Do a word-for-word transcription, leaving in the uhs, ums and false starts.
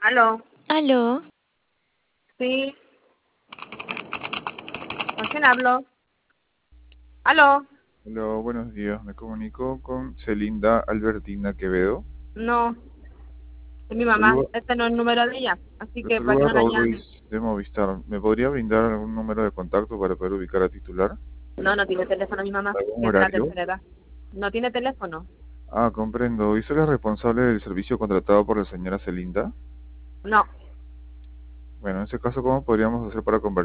Aló, Aló, sí, ¿con quién hablo? Aló, Hola, buenos días. Me comunico con Celinda Albertina Quevedo. no, es mi Le mamá. saluda, Este no es el número de ella, así le que para que saluda no la Raúl llame. Ruiz de Movistar. ¿Me podría brindar algún número de contacto para poder ubicar a titular? No, no tiene teléfono mi mamá, ¿Algún ya es de la horario? tercera edad. No tiene teléfono. Ah, comprendo. ¿Y soy la responsable del servicio contratado por la señora Celinda? No. Bueno, en ese caso, ¿cómo podríamos hacer para conversar?